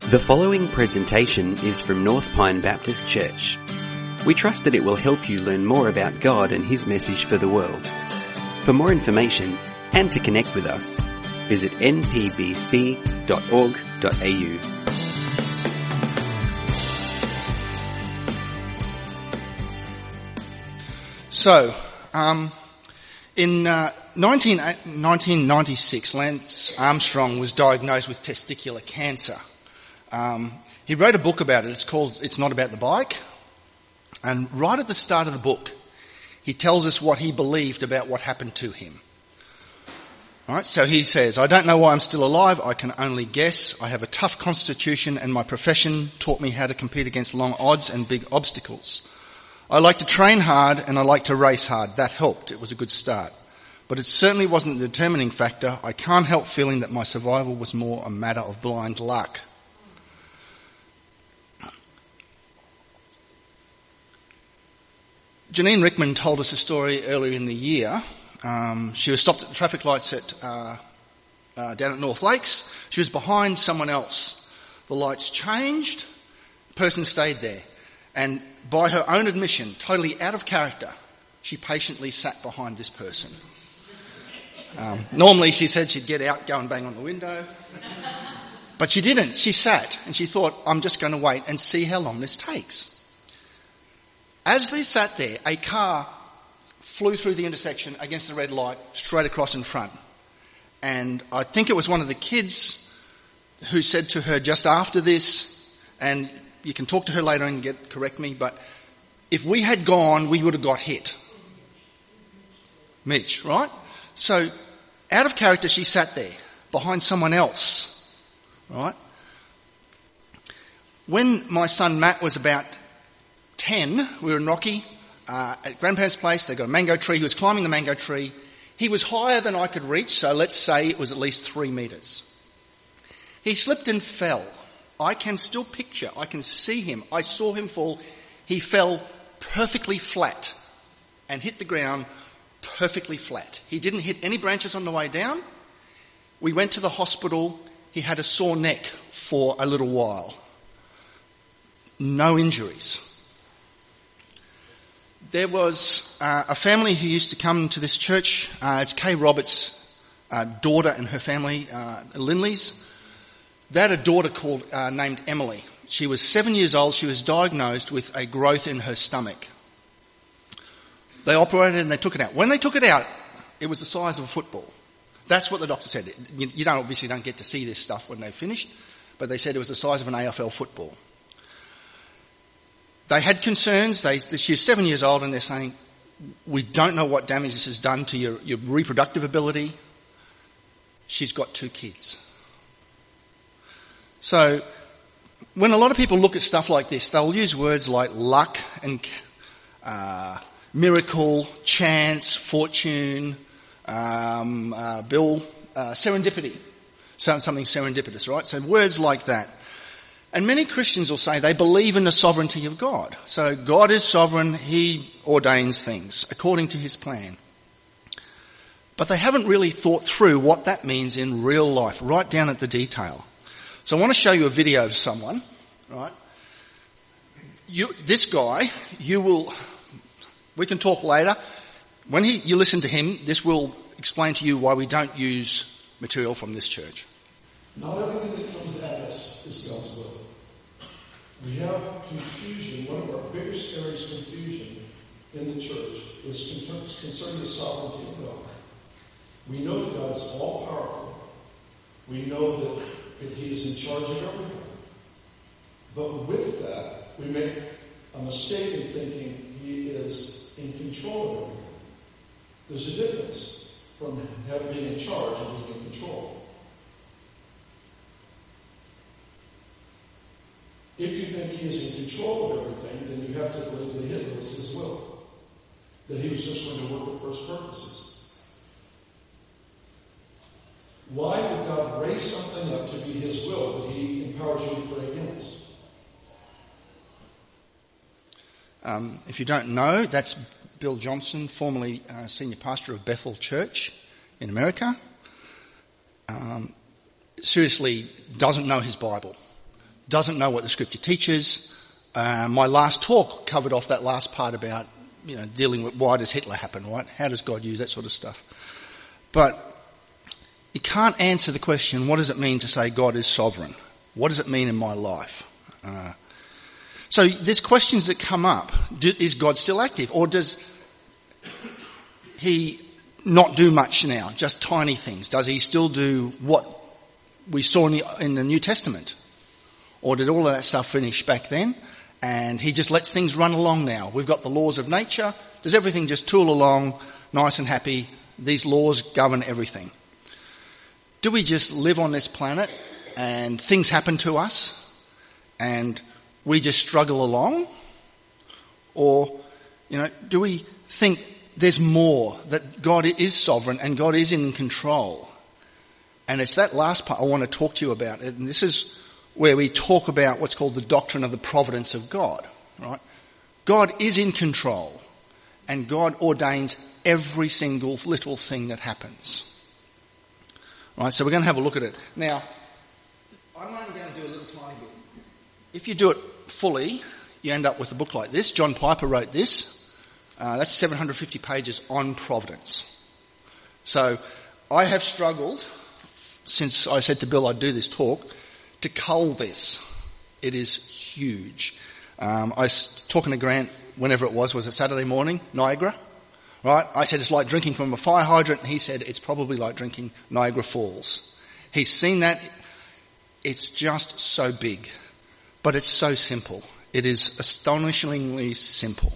The following presentation is from North Pine Baptist Church. We trust that it will help you learn more about God and His message for the world. For more information and to connect with us, visit npbc.org.au. So, in 1996, Lance Armstrong was diagnosed with testicular cancer. He wrote a book about it. It's called It's Not About the Bike. And right at the start of the book, he tells us what he believed about what happened to him. All right, so he says, "I don't know why I'm still alive. I can only guess. I have a tough constitution and my profession taught me how to compete against long odds and big obstacles. I like to train hard and I like to race hard. That helped. It was a good start. But it certainly wasn't the determining factor. I can't help feeling that my survival was more a matter of blind luck." Janine Rickman told us a story earlier in the year. She was stopped at the traffic lights down at North Lakes. She was behind someone else. The lights changed. The person stayed there. And by her own admission, totally out of character, she patiently sat behind this person. Normally, she said she'd get out, go and bang on the window. But she didn't. She sat and she thought, I'm just going to wait and see how long this takes. As they sat there, a car flew through the intersection against the red light, straight across in front. And I think it was one of the kids who said to her just after this, and you can talk to her later and correct me, but if we had gone, we would have got hit. Mitch, right? So, out of character, she sat there, behind someone else, right? When my son Matt was about 10, we were in Rocky, at grandparents' place. They got a mango tree. He was climbing the mango tree. He was higher than I could reach, so let's say it was at least 3 metres. He slipped and fell. I can still picture, I can see him. I saw him fall. He fell perfectly flat and hit the ground perfectly flat. He didn't hit any branches on the way down. We went to the hospital. He had a sore neck for a little while. No injuries. There was a family who used to come to this church. It's Kay Roberts' daughter and her family, Linleys. They had a daughter named Emily. She was 7 years old. She was diagnosed with a growth in her stomach. They operated and they took it out. When they took it out, it was the size of a football. That's what the doctor said. You obviously don't get to see this stuff when they've finished, but they said it was the size of an AFL football. They had concerns. She was 7 years old and they're saying, we don't know what damage this has done to your reproductive ability. She's got 2 kids. So when a lot of people look at stuff like this, they'll use words like luck and miracle, chance, fortune, serendipity. Something serendipitous, right? So words like that. And many Christians will say they believe in the sovereignty of God. So God is sovereign. He ordains things according to His plan. But they haven't really thought through what that means in real life, right down at the detail. So I want to show you a video of someone, right? This guy, we can talk later. When you listen to him, this will explain to you why we don't use material from this church. Not everything that comes at us is God's will. We have confusion. One of our biggest areas of confusion in the church is concerning the sovereignty of God. We know that God is all-powerful. We know that He is in charge of everything. But with that, we make a mistake in thinking He is in control of everything. There's a difference from being in charge and being in control. If you think He is in control of everything, then you have to believe that it was His will. That He was just going to work with first purposes. Why would God raise something up to be His will that He empowers you to pray against? If you don't know, that's Bill Johnson, formerly senior pastor of Bethel Church in America. Seriously doesn't know his Bible. doesn't know what the scripture teaches. My last talk covered off that last part about, dealing with why does Hitler happen, right? How does God use that sort of stuff? But you can't answer the question, what does it mean to say God is sovereign? What does it mean in my life? So there's questions that come up. Is God still active? Or does he not do much now, just tiny things? Does he still do what we saw in the New Testament? Or did all of that stuff finish back then and he just lets things run along now? We've got the laws of nature. Does everything just tool along, nice and happy? These laws govern everything. Do we just live on this planet and things happen to us and we just struggle along? Or, do we think there's more, that God is sovereign and God is in control? And it's that last part I want to talk to you about. And this is where we talk about what's called the doctrine of the providence of God, right? God is in control and God ordains every single little thing that happens. Right, so we're going to have a look at it. Now, I'm only going to do a little tiny bit. If you do it fully, you end up with a book like this. John Piper wrote this. That's 750 pages on providence. So I have struggled, since I said to Bill I'd do this talk, to cull this. It is huge. I was talking to Grant whenever it was it Saturday morning, Niagara? Right? I said it's like drinking from a fire hydrant, and he said it's probably like drinking Niagara Falls. He's seen that. It's just so big, but it's so simple. It is astonishingly simple.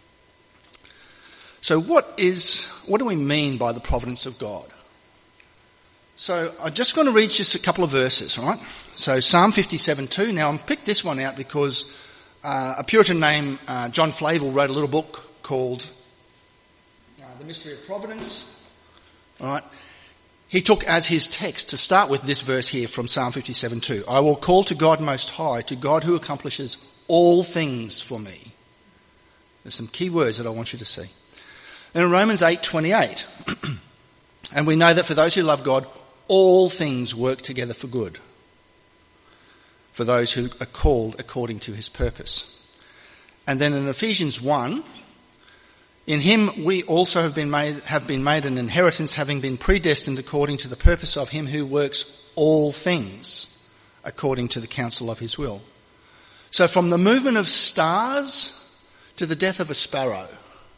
So what do we mean by the providence of God? So I'm just going to read just a couple of verses, all right? So Psalm 57:2. Now I picked this one out because a Puritan named John Flavel wrote a little book called The Mystery of Providence. All right. He took as his text to start with this verse here from Psalm 57:2. I will call to God Most High, to God who accomplishes all things for me. There's some key words that I want you to see. Then in Romans 8:28, and we know that for those who love God, all things work together for good, for those who are called according to his purpose. And then in Ephesians 1, in him we also have been made an inheritance, having been predestined according to the purpose of him who works all things according to the counsel of his will. So from the movement of stars to the death of a sparrow,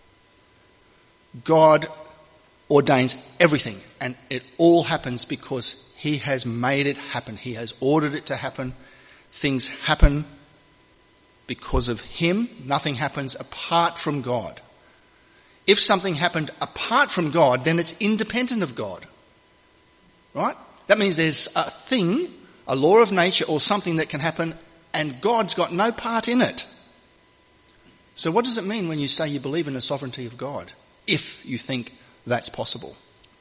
God ordains everything, and it all happens because he has made it happen. He has ordered it to happen. Things happen because of him. Nothing happens apart from God. If something happened apart from God, then it's independent of God. Right? That means there's a thing, a law of nature or something that can happen, and God's got no part in it. So what does it mean when you say you believe in the sovereignty of God, if you think that's possible?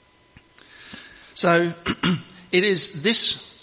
So it is this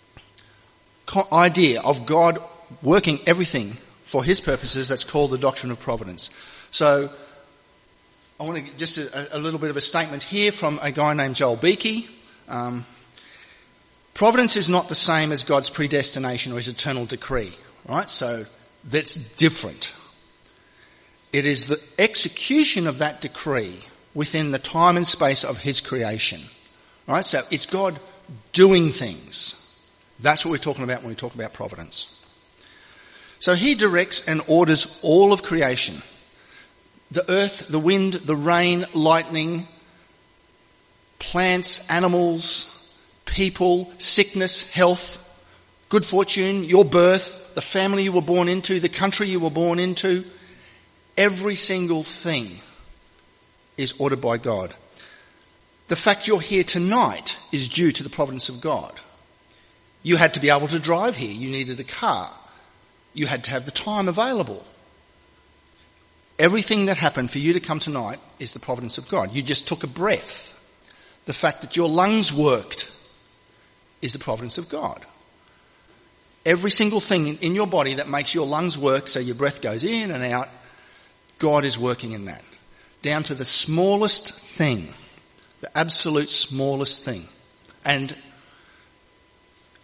idea of God working everything for his purposes that's called the doctrine of providence. So I want to get just a little bit of a statement here from a guy named Joel Beakey. Providence is not the same as God's predestination or his eternal decree, right? So that's different. It is the execution of that decree within the time and space of his creation, right? So it's God doing things. That's what we're talking about when we talk about providence. So he directs and orders all of creation. The earth, the wind, the rain, lightning, plants, animals, people, sickness, health, good fortune, your birth, the family you were born into, the country you were born into. Every single thing is ordered by God. The fact you're here tonight is due to the providence of God. You had to be able to drive here. You needed a car. You had to have the time available. Everything that happened for you to come tonight is the providence of God. You just took a breath. The fact that your lungs worked is the providence of God. Every single thing in your body that makes your lungs work so your breath goes in and out, God is working in that. Down to the smallest thing, the absolute smallest thing. And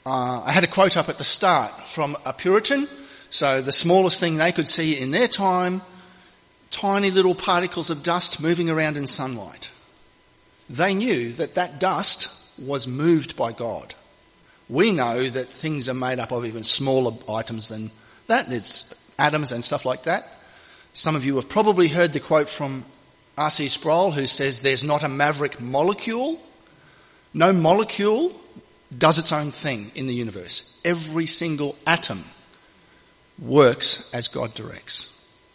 I had a quote up at the start from a Puritan. So the smallest thing they could see in their time, tiny little particles of dust moving around in sunlight. They knew that that dust was moved by God. We know that things are made up of even smaller items than that. There's atoms and stuff like that. Some of you have probably heard the quote from R.C. Sproul, who says there's not a maverick molecule. No molecule does its own thing in the universe. Every single atom works as God directs.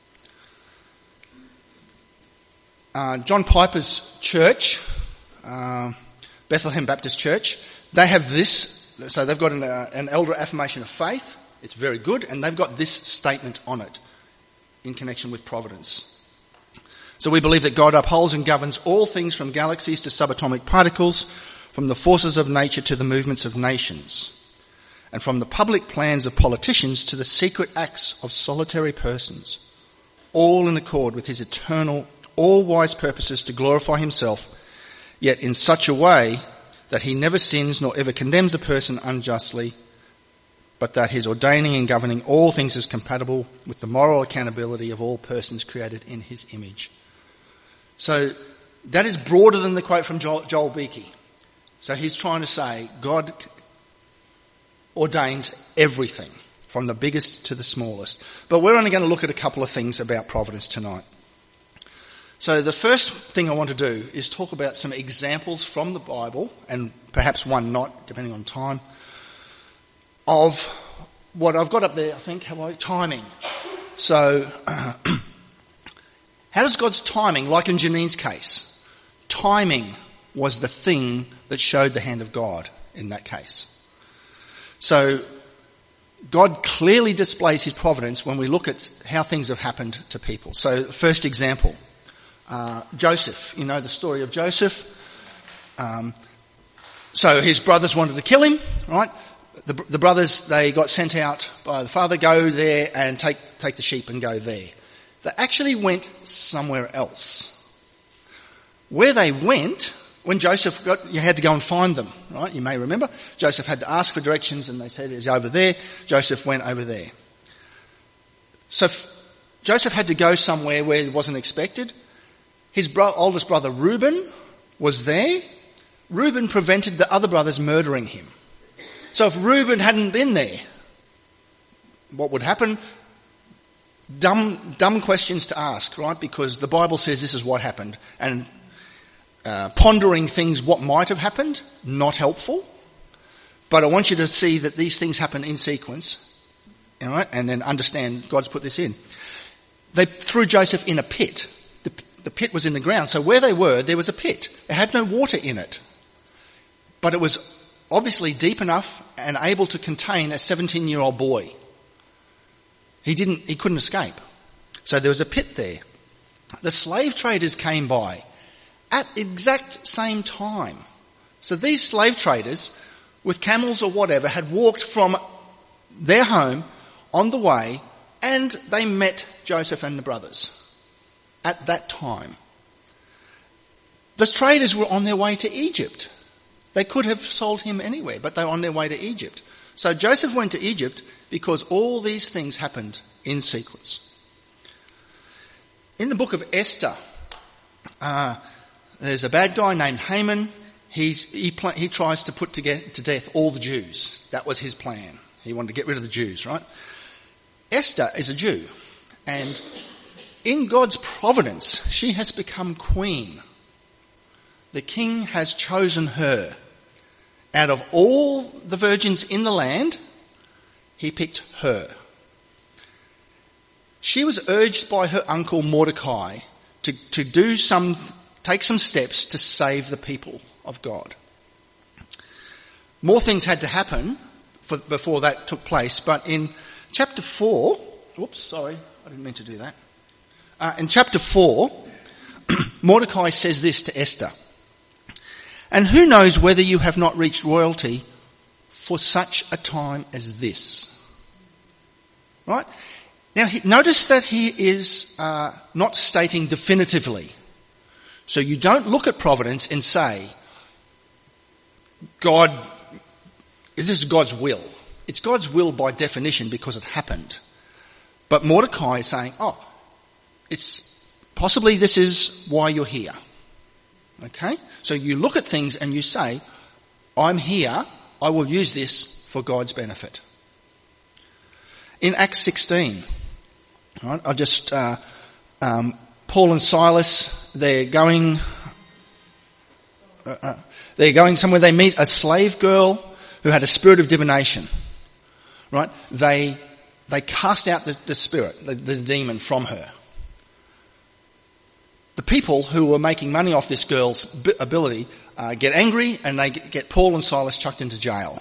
John Piper's church, Bethlehem Baptist Church, they have this. So they've got an elder affirmation of faith. It's very good. And they've got this statement on it in connection with providence. So we believe that God upholds and governs all things from galaxies to subatomic particles, from the forces of nature to the movements of nations, and from the public plans of politicians to the secret acts of solitary persons, all in accord with his eternal, all-wise purposes to glorify himself, yet in such a way that he never sins nor ever condemns a person unjustly, but that his ordaining and governing all things is compatible with the moral accountability of all persons created in his image. So that is broader than the quote from Joel Beakey. So he's trying to say God ordains everything, from the biggest to the smallest. But we're only going to look at a couple of things about providence tonight. So the first thing I want to do is talk about some examples from the Bible, and perhaps one not, depending on time, of what I've got up there, I think, timing. So how does God's timing, like in Janine's case, timing was the thing that showed the hand of God in that case. So God clearly displays his providence when we look at how things have happened to people. So the first example, Joseph. You know the story of Joseph. So his brothers wanted to kill him, right? The brothers, they got sent out by the father, go there and take the sheep and go there. They actually went somewhere else. Where they went, when Joseph you had to go and find them, right? You may remember. Joseph had to ask for directions and they said it was over there. Joseph went over there. So Joseph had to go somewhere where it wasn't expected. His oldest brother Reuben was there. Reuben prevented the other brothers murdering him. So if Reuben hadn't been there, what would happen? Dumb questions to ask, right? Because the Bible says this is what happened. And pondering things, what might have happened, not helpful. But I want you to see that these things happen in sequence, all right? And then understand God's put this in. They threw Joseph in a pit. The pit was in the ground. So where they were, there was a pit. It had no water in it. But it was obviously deep enough and able to contain a 17-year-old boy. He couldn't escape. So there was a pit there. The slave traders came by at exact same time. So these slave traders, with camels or whatever, had walked from their home on the way, and they met Joseph and the brothers at that time. The traders were on their way to Egypt. They could have sold him anywhere, but they were on their way to Egypt. So Joseph went to Egypt because all these things happened in sequence. In the book of Esther, there's a bad guy named Haman. He tries to put to death all the Jews. That was his plan. He wanted to get rid of the Jews, right? Esther is a Jew, and in God's providence, she has become queen. The king has chosen her. Out of all the virgins in the land, he picked her. She was urged by her uncle Mordecai to take some steps to save the people of God. More things had to happen before that took place, but in chapter 4, I didn't mean to do that. In chapter 4, Mordecai says this to Esther. And who knows whether you have not reached royalty for such a time as this? Right? Now, notice that he is not stating definitively. So you don't look at providence and say, God This is God's will. It's God's will by definition because it happened. But Mordecai is saying, it's possibly this is why you're here. Okay? So you look at things and you say, I'm here, I will use this for God's benefit. In Acts 16, right, I just, Paul and Silas, they're going somewhere, they meet a slave girl who had a spirit of divination. Right? They cast out the spirit, the demon from her. The people who were making money off this girl's ability get angry and they get Paul and Silas chucked into jail.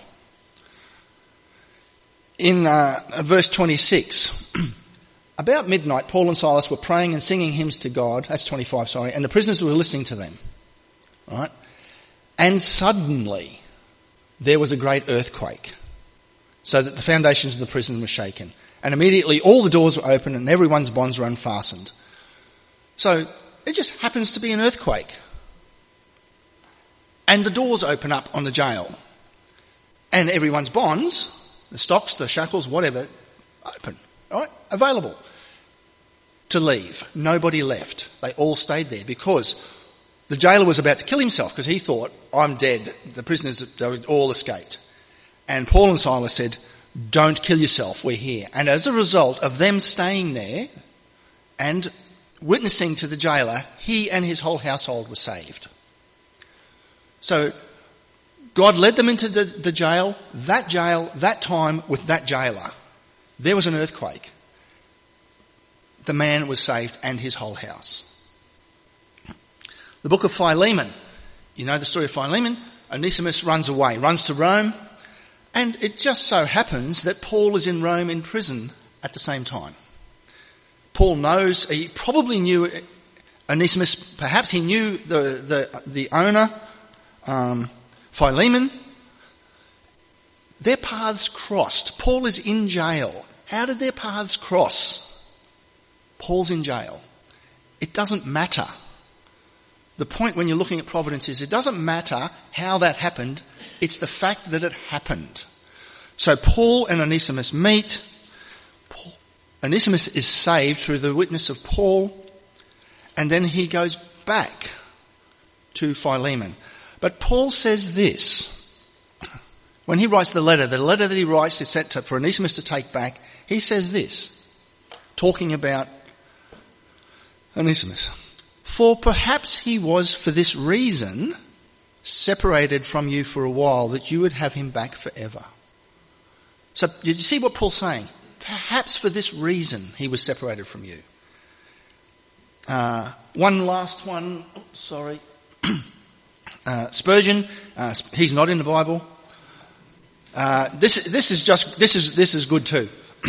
In verse 26, about midnight, Paul and Silas were praying and singing hymns to God. That's 25, sorry. And the prisoners were listening to them. Right? And suddenly, there was a great earthquake, so that the foundations of the prison were shaken. And immediately all the doors were open and everyone's bonds were unfastened. So it just happens to be an earthquake. And the doors open up on the jail. And everyone's bonds, the stocks, the shackles, whatever, open. All right? Available to leave. Nobody left. They all stayed there because the jailer was about to kill himself because he thought, I'm dead. The prisoners, they all escaped. And Paul and Silas said, don't kill yourself, we're here. And as a result of them staying there and witnessing to the jailer, he and his whole household were saved. So God led them into the jail, that time with that jailer. There was an earthquake. The man was saved and his whole house. The book of Philemon. You know the story of Philemon. Onesimus runs away, runs to Rome. And it just so happens that Paul is in Rome in prison at the same time. Paul knows, he probably knew Onesimus, perhaps he knew the owner, Philemon. Their paths crossed. Paul is in jail. How did their paths cross? Paul's in jail. It doesn't matter. The point when you're looking at providence is it doesn't matter how that happened, it's the fact that it happened. So Paul and Onesimus meet. Onesimus is saved through the witness of Paul, and then he goes back to Philemon. But Paul says this. When he writes the letter that he writes is set for Onesimus to take back, he says this, talking about Onesimus. For perhaps he was for this reason separated from you for a while, that you would have him back forever. So did you see what Paul's saying? Perhaps for this reason he was separated from you. One last one. Sorry. Spurgeon. He's not in the Bible. This is good too.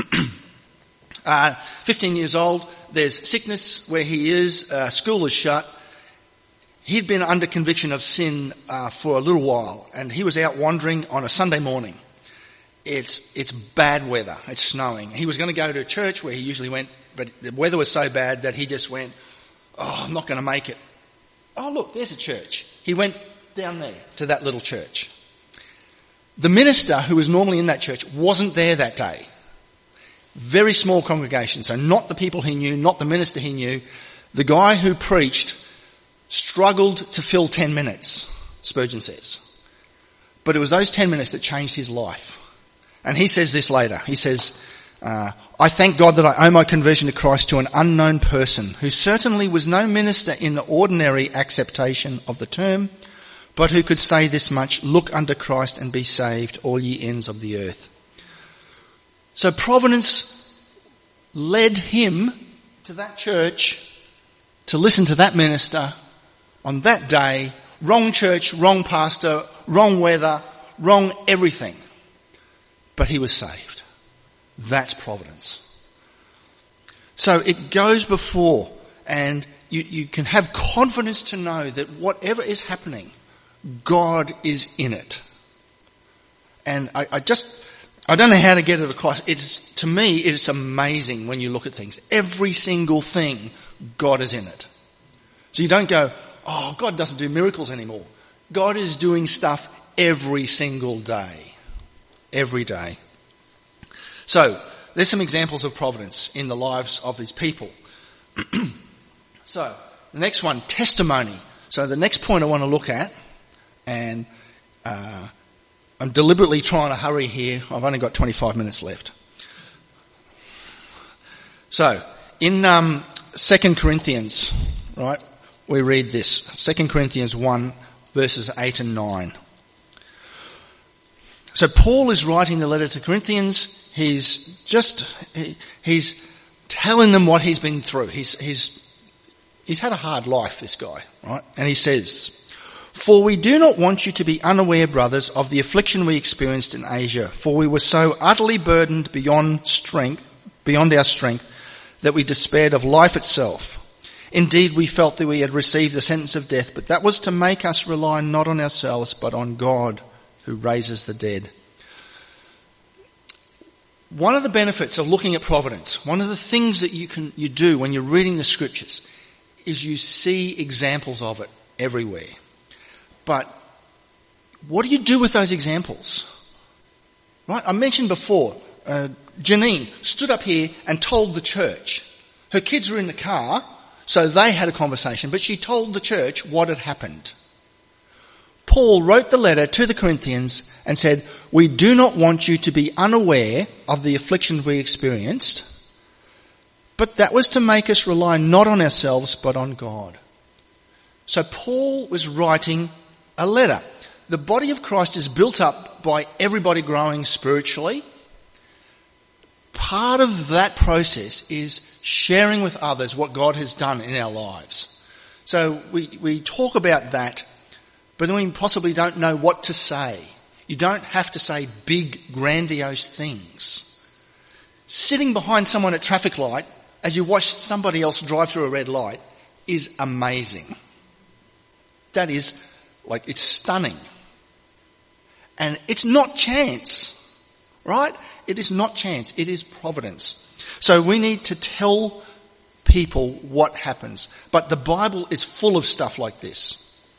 15 years old. There's sickness where he is. School is shut. He'd been under conviction of sin for a little while, and he was out wandering on a Sunday morning. It's bad weather. It's snowing. He was going to go to a church where he usually went, but the weather was so bad that he just went, I'm not going to make it. Oh, look, there's a church. He went down there to that little church. The minister who was normally in that church wasn't there that day. Very small congregation, so not the people he knew, not the minister he knew. The guy who preached struggled to fill 10 minutes, Spurgeon says. But it was those 10 minutes that changed his life. And he says this later. He says, I thank God that I owe my conversion to Christ to an unknown person who certainly was no minister in the ordinary acceptation of the term, but who could say this much, look unto Christ and be saved, all ye ends of the earth. So providence led him to that church to listen to that minister on that day. Wrong church, wrong pastor, wrong weather, wrong everything. But he was saved. That's providence. So it goes before, and you can have confidence to know that whatever is happening, God is in it. And I don't know how to get it across. To me, it's amazing when you look at things. Every single thing, God is in it. So you don't go, oh, God doesn't do miracles anymore. God is doing stuff every single day. every day. So, there's some examples of providence in the lives of these people. So, the next one, testimony. So the next point I want to look at, and I'm deliberately trying to hurry here. I've only got 25 minutes left. So, in 2 Corinthians, right, we read this. 2 Corinthians 1, verses 8 and 9. So Paul is writing the letter to Corinthians. He's telling them what he's been through. He's had a hard life, this guy, right? And he says, "For we do not want you to be unaware, brothers, of the affliction we experienced in Asia, for we were so utterly burdened beyond our strength, that we despaired of life itself. Indeed, we felt that we had received the sentence of death, but that was to make us rely not on ourselves, but on God, who raises the dead." One of the benefits of looking at providence, one of the things that you do when you're reading the scriptures, is you see examples of it everywhere. But what do you do with those examples? Right? I mentioned before, Janine stood up here and told the church. Her kids were in the car, so they had a conversation, but she told the church what had happened. Paul wrote the letter to the Corinthians and said, "We do not want you to be unaware of the affliction we experienced, but that was to make us rely not on ourselves, but on God." So Paul was writing a letter. The body of Christ is built up by everybody growing spiritually. Part of that process is sharing with others what God has done in our lives. So we talk about that, but then we possibly don't know what to say. You don't have to say big, grandiose things. Sitting behind someone at traffic light as you watch somebody else drive through a red light is amazing. That is, it's stunning. And it's not chance, right? It is not chance. It is providence. So we need to tell people what happens. But the Bible is full of stuff like this.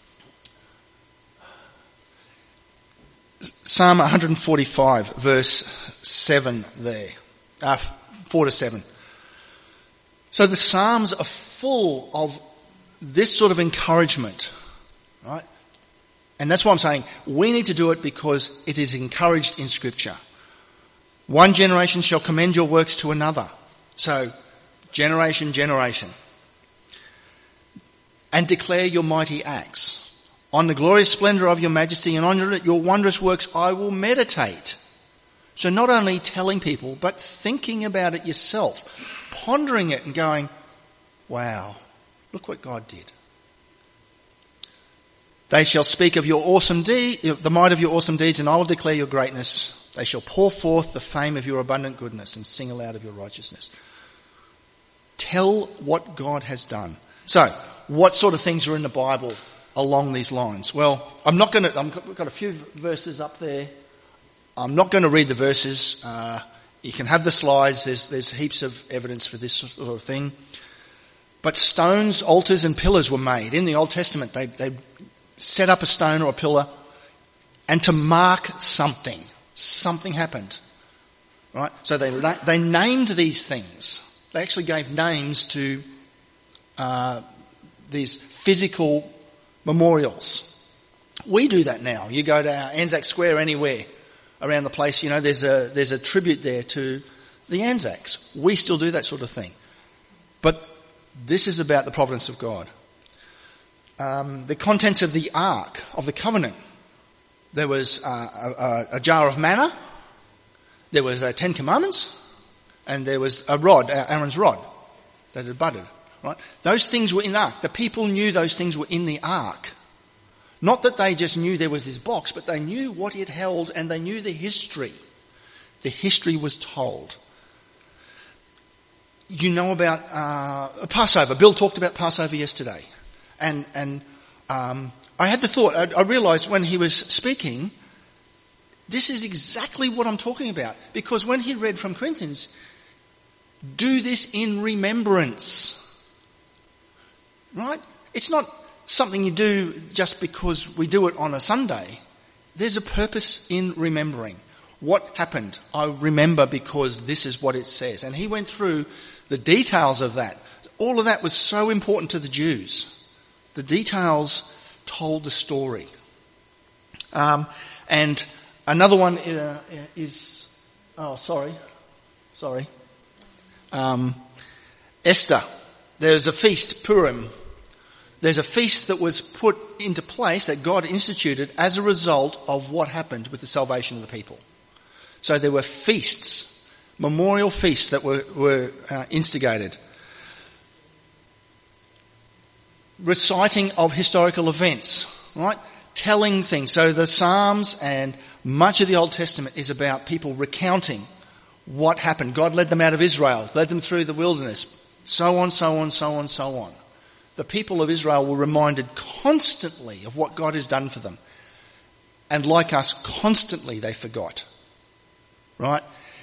Psalm 145, verse 7 there. 4 to 7. So the Psalms are full of this sort of encouragement, right? And that's why I'm saying we need to do it because it is encouraged in Scripture. One generation shall commend your works to another. So, generation. And declare your mighty acts. On the glorious splendour of your majesty and on your wondrous works I will meditate. So not only telling people, but thinking about it yourself. Pondering it and going, wow, look what God did. They shall speak of your awesome the might of your awesome deeds, and I will declare your greatness. They shall pour forth the fame of your abundant goodness and sing aloud of your righteousness. Tell what God has done. So, what sort of things are in the Bible along these lines? Well, I've got a few verses up there. I'm not going to read the verses. You can have the slides. There's heaps of evidence for this sort of thing. But stones, altars and pillars were made. In the Old Testament, they set up a stone or a pillar and to mark something. Something happened. Right? So they named these things. They actually gave names to these physical memorials. We do that now. You go to our Anzac Square anywhere around the place, there's a tribute there to the Anzacs. We still do that sort of thing. But this is about the providence of God. The contents of the Ark of the Covenant. There was a jar of manna, there was 10 Commandments, and there was a rod, Aaron's rod, that had budded. Right? Those things were in the Ark. The people knew those things were in the Ark. Not that they just knew there was this box, but they knew what it held and they knew the history. The history was told. You know about Passover. Bill talked about Passover yesterday. And I had the thought, I realised when he was speaking, this is exactly what I'm talking about. Because when he read from Corinthians, do this in remembrance. Right? It's not something you do just because we do it on a Sunday. There's a purpose in remembering. What happened? I remember because this is what it says. And he went through the details of that. All of that was so important to the Jews. The details told the story. And another one is Esther. There's a feast, Purim. There's a feast that was put into place that God instituted as a result of what happened with the salvation of the people. So there were feasts, memorial feasts that were instigated. Reciting of historical events, right? Telling things. So the Psalms and much of the Old Testament is about people recounting what happened. God led them out of Israel, led them through the wilderness, so on, so on, so on, so on. The people of Israel were reminded constantly of what God has done for them. And like us, constantly they forgot. Right?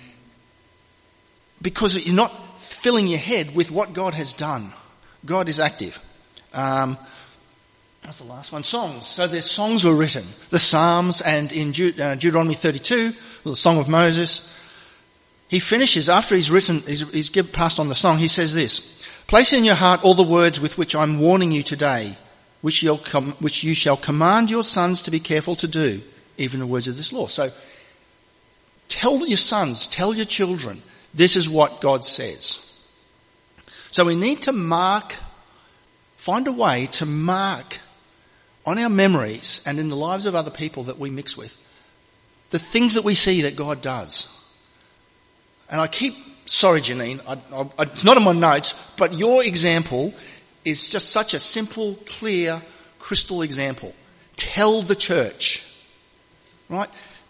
Because you're not filling your head with what God has done. God is active. That's the last one. Songs. So there's songs were written. The Psalms and in Deuteronomy 32, the Song of Moses. He finishes, after he's passed on the song, he says this: place in your heart all the words with which I'm warning you today, which you shall command your sons to be careful to do, even the words of this law. So tell your sons, tell your children, this is what God says. So we need to find a way to mark on our memories and in the lives of other people that we mix with, the things that we see that God does. And sorry Janine, it's not in my notes, but your example is just such a simple, clear, crystal example. Tell the church, right?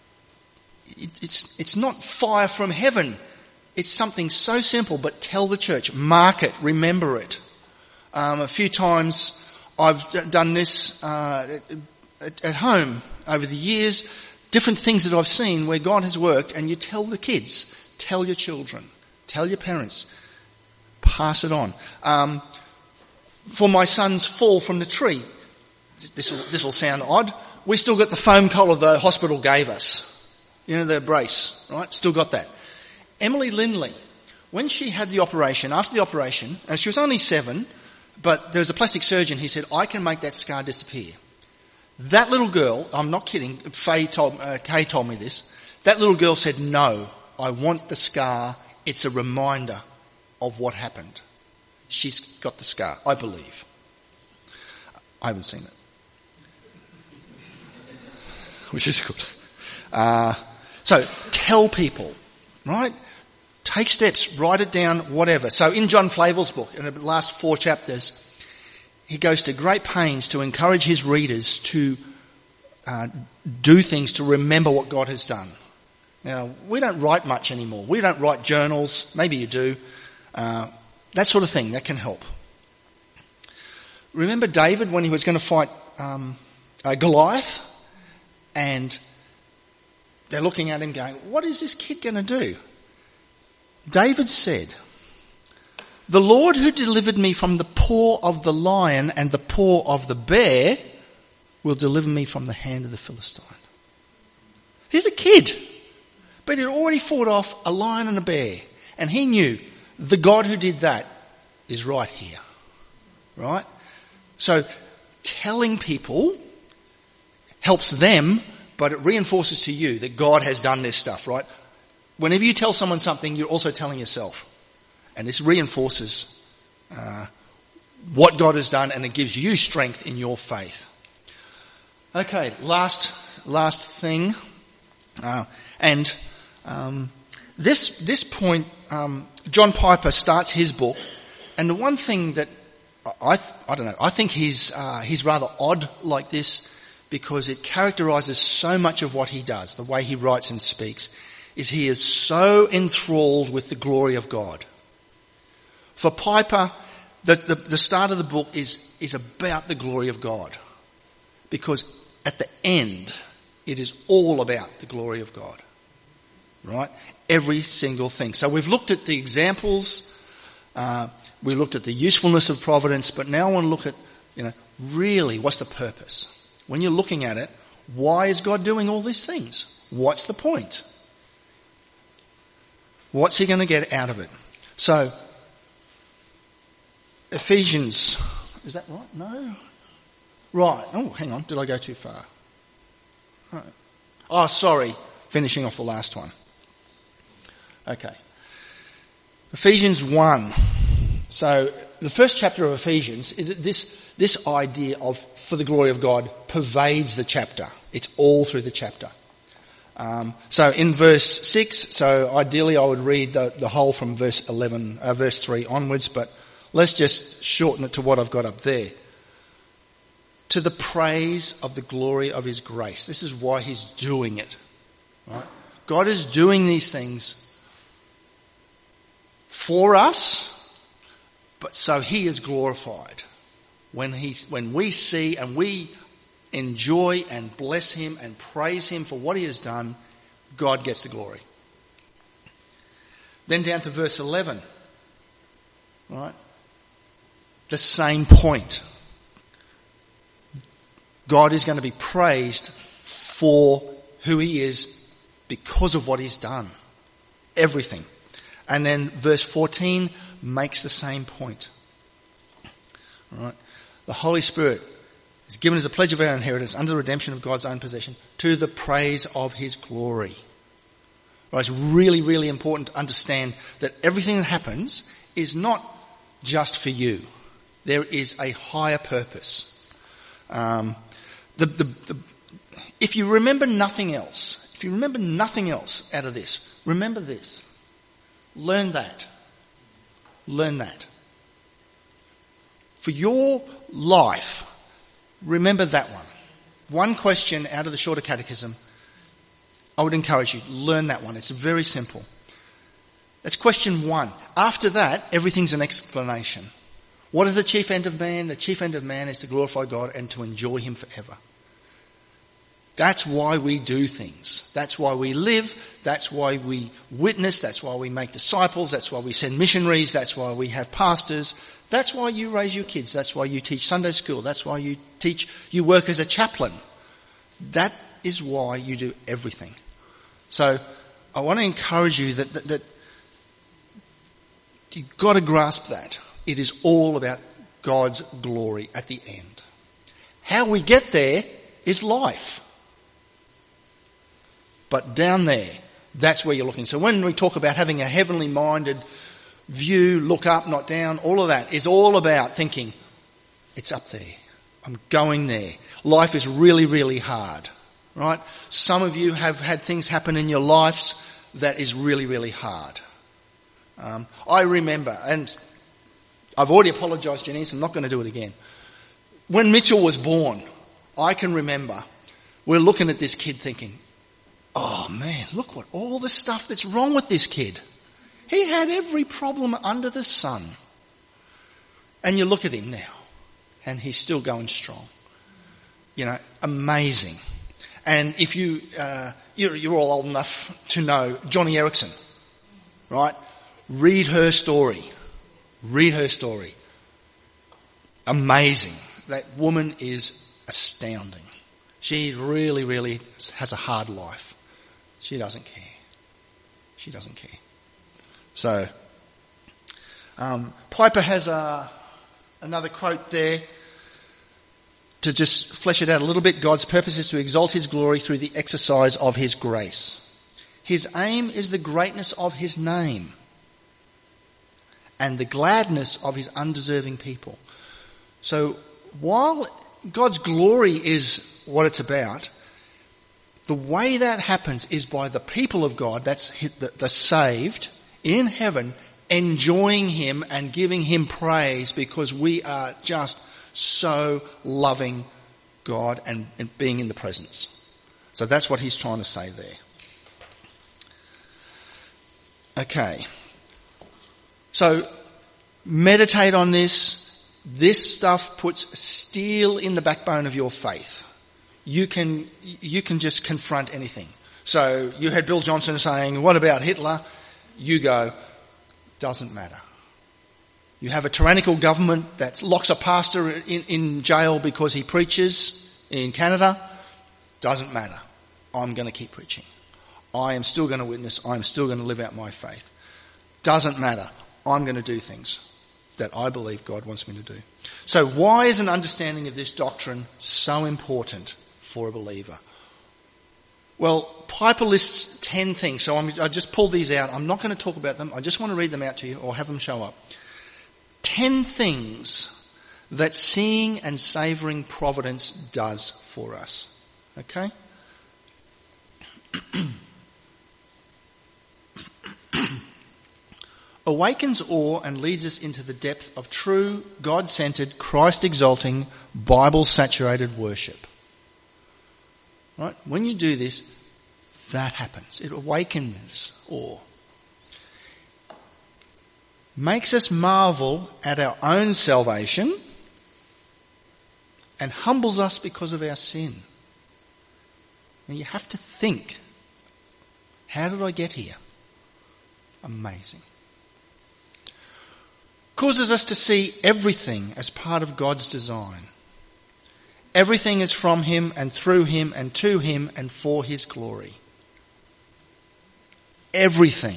It's not fire from heaven. It's something so simple, but tell the church, mark it, remember it. A few times I've done this at home over the years, different things that I've seen where God has worked, and you tell the kids, tell your children, tell your parents, pass it on. For my son's fall from the tree, this will sound odd, we still got the foam collar the hospital gave us. You know, the brace, right? Still got that. Emily Lindley, when she had the operation, after the operation, and she was only 7, but there was a plastic surgeon, he said, I can make that scar disappear. That little girl, I'm not kidding, Kay told me this, that little girl said, no, I want the scar, it's a reminder of what happened. She's got the scar, I believe. I haven't seen it. Which is good. So tell people, right? Take steps, write it down, whatever. So in John Flavel's book, in the last 4 chapters, he goes to great pains to encourage his readers to do things to remember what God has done. Now, we don't write much anymore. We don't write journals. Maybe you do. That sort of thing, that can help. Remember David when he was going to fight Goliath? And they're looking at him going, what is this kid going to do? David said, the Lord who delivered me from the paw of the lion and the paw of the bear will deliver me from the hand of the Philistine. He's a kid, but he'd already fought off a lion and a bear. And he knew the God who did that is right here. Right? So telling people helps them, but it reinforces to you that God has done this stuff, right? Whenever you tell someone something, you're also telling yourself. And this reinforces what God has done, and it gives you strength in your faith. Okay, last thing. This point, John Piper starts his book, and the one thing that I don't know, I think he's rather odd like this, because it characterises so much of what he does, the way he writes and speaks, is he is so enthralled with the glory of God. For Piper, the start of the book is about the glory of God, because at the end, it is all about the glory of God. Right? Every single thing. So we've looked at the examples, we looked at the usefulness of providence, but now I want to look at, really what's the purpose? When you're looking at it, why is God doing all these things? What's the point? What's he going to get out of it? So, Ephesians, is that right? No? Right. Oh, hang on. Did I go too far? Right. Oh, sorry. Finishing off the last one. Okay. Ephesians 1. So, the first chapter of Ephesians, this idea of for the glory of God pervades the chapter. It's all through the chapter. So in verse 6, so ideally I would read the whole from verse 3 onwards, but let's just shorten it to what I've got up there. To the praise of the glory of his grace. This is why he's doing it. Right? God is doing these things for us, but so he is glorified. When we see and we enjoy and bless him and praise him for what he has done, God gets the glory. Then down to verse 11. Right? The same point. God is going to be praised for who he is because of what he's done. Everything. And then verse 14 makes the same point. Right? The Holy Spirit is given as a pledge of our inheritance under the redemption of God's own possession to the praise of his glory. Right, it's really, really important to understand that everything that happens is not just for you. There is a higher purpose. If you remember nothing else, out of this, remember this. Learn that. Learn that. For your life, remember that one. One question out of the Shorter Catechism, I would encourage you, learn that one. It's very simple. That's question 1. After that, everything's an explanation. What is the chief end of man? The chief end of man is to glorify God and to enjoy him forever. That's why we do things. That's why we live. That's why we witness. That's why we make disciples. That's why we send missionaries. That's why we have pastors. That's why you raise your kids. That's why you teach Sunday school. That's why you work as a chaplain. That is why you do everything. So I want to encourage you that you've got to grasp that. It is all about God's glory at the end. How we get there is life. But down there, that's where you're looking. So when we talk about having a heavenly minded view, look up, not down, all of that is all about thinking, it's up there. I'm going there. Life is really, really hard, right? Some of you have had things happen in your lives that is really, really hard. I remember, and I've already apologised, Janice, I'm not going to do it again. When Mitchell was born, I can remember we're looking at this kid thinking, oh man, look what all the stuff that's wrong with this kid. He had every problem under the sun. And you look at him now, and he's still going strong. You know, amazing. And if you're all old enough to know Johnny Erickson, right? Read her story. Read her story. Amazing. That woman is astounding. She really, really has a hard life. She doesn't care. She doesn't care. So, Piper has another quote there to just flesh it out a little bit. God's purpose is to exalt his glory through the exercise of his grace. His aim is the greatness of his name and the gladness of his undeserving people. So while God's glory is what it's about, the way that happens is by the people of God, that's the saved, in heaven, enjoying him and giving him praise because we are just so loving God and being in the presence. So that's what he's trying to say there. Okay. So meditate on this. This stuff puts steel in the backbone of your faith. You can just confront anything. So you had Bill Johnson saying, what about Hitler? You go, doesn't matter. You have a tyrannical government that locks a pastor in jail because he preaches in Canada. Doesn't matter. I'm going to keep preaching. I am still going to witness. I'm still going to live out my faith. Doesn't matter. I'm going to do things that I believe God wants me to do. So why is an understanding of this doctrine so important for a believer? Well, Piper lists 10 things. So I just pulled these out. I'm not going to talk about them. I just want to read them out to you or have them show up. 10 things that seeing and savouring providence does for us. Okay? Awakens awe and leads us into the depth of true, God-centred, Christ-exalting, Bible-saturated worship. Right? When you do this, that happens. It awakens awe. Makes us marvel at our own salvation and humbles us because of our sin. Now you have to think, how did I get here? Amazing. Causes us to see everything as part of God's design. Everything is from him and through him and to him and for his glory. Everything.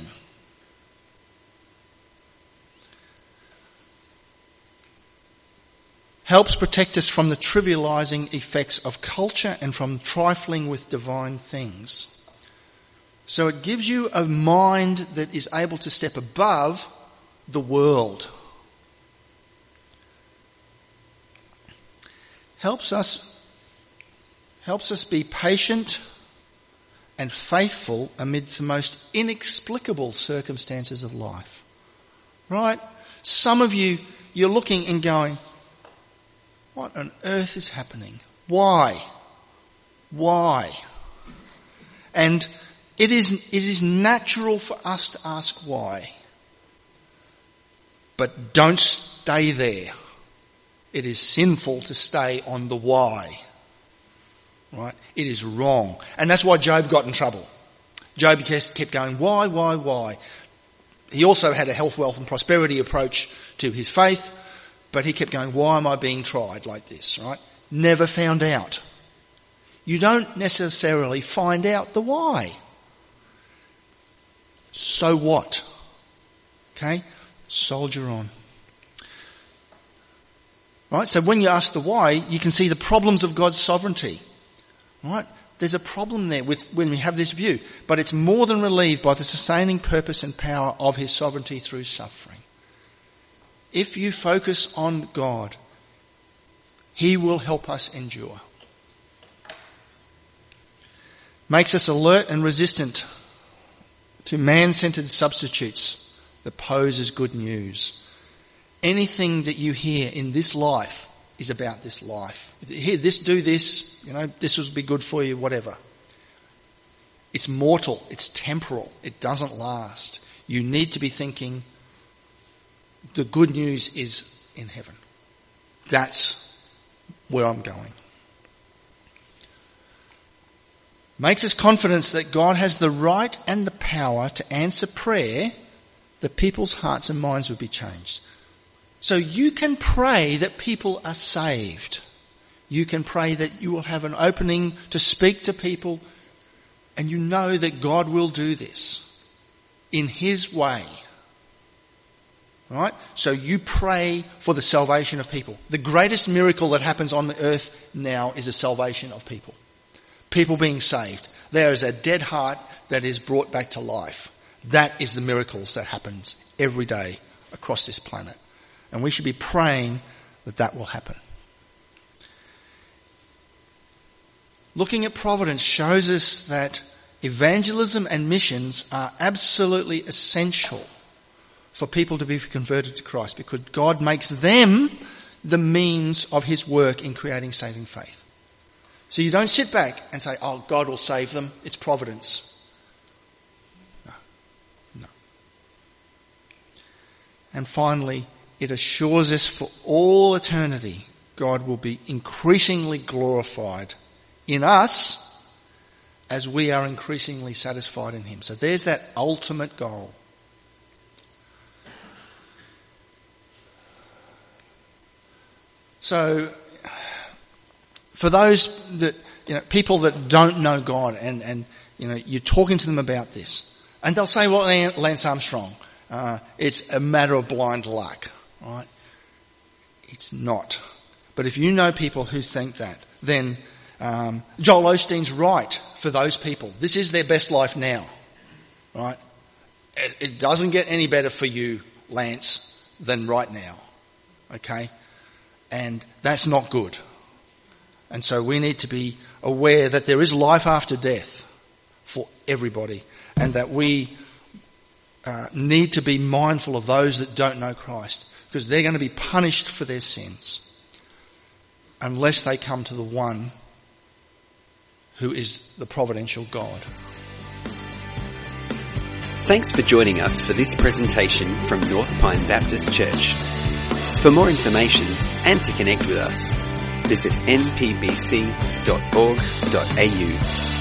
Helps protect us from the trivialising effects of culture and from trifling with divine things. So it gives you a mind that is able to step above the world. Helps us be patient and faithful amidst the most inexplicable circumstances of life. Right? Some of you, you're looking and going, what on earth is happening? Why? Why? And it is natural for us to ask why. But don't stay there. It is sinful to stay on the why. Right? It is wrong. And that's why Job got in trouble. Job kept going, why? He also had a health, wealth and prosperity approach to his faith, but he kept going, why am I being tried like this? Right? Never found out. You don't necessarily find out the why. So what? Okay? Soldier on. Right? So when you ask the why, you can see the problems of God's sovereignty. Right? There's a problem there when we have this view, but it's more than relieved by the sustaining purpose and power of his sovereignty through suffering. If you focus on God, he will help us endure. Makes us alert and resistant to man-centered substitutes that pose as good news. Anything that you hear in this life is about this life. Here, do this, this will be good for you, whatever. It's mortal, it's temporal, it doesn't last. You need to be thinking, the good news is in heaven. That's where I'm going. Makes us confident that God has the right and the power to answer prayer, that people's hearts and minds would be changed. So you can pray that people are saved. You can pray that you will have an opening to speak to people, and you know that God will do this in his way. Right? So you pray for the salvation of people. The greatest miracle that happens on the earth now is the salvation of people. People being saved. There is a dead heart that is brought back to life. That is the miracles that happens every day across this planet. And we should be praying that that will happen. Looking at providence shows us that evangelism and missions are absolutely essential for people to be converted to Christ, because God makes them the means of his work in creating saving faith. So you don't sit back and say, oh, God will save them, it's providence. No. And finally, it assures us for all eternity, God will be increasingly glorified in us as we are increasingly satisfied in him. So there's that ultimate goal. So, for those that, people that don't know God and you're talking to them about this, and they'll say, well, Lance Armstrong, it's a matter of blind luck, right? It's not. But if you know people who think that, then Joel Osteen's right for those people. This is their best life now, right? It doesn't get any better for you, Lance, than right now, okay? And that's not good. And so we need to be aware that there is life after death for everybody, and that we need to be mindful of those that don't know Christ, because they're going to be punished for their sins unless they come to the one who is the providential God. Thanks for joining us for this presentation from North Pine Baptist Church. For more information and to connect with us, visit npbc.org.au.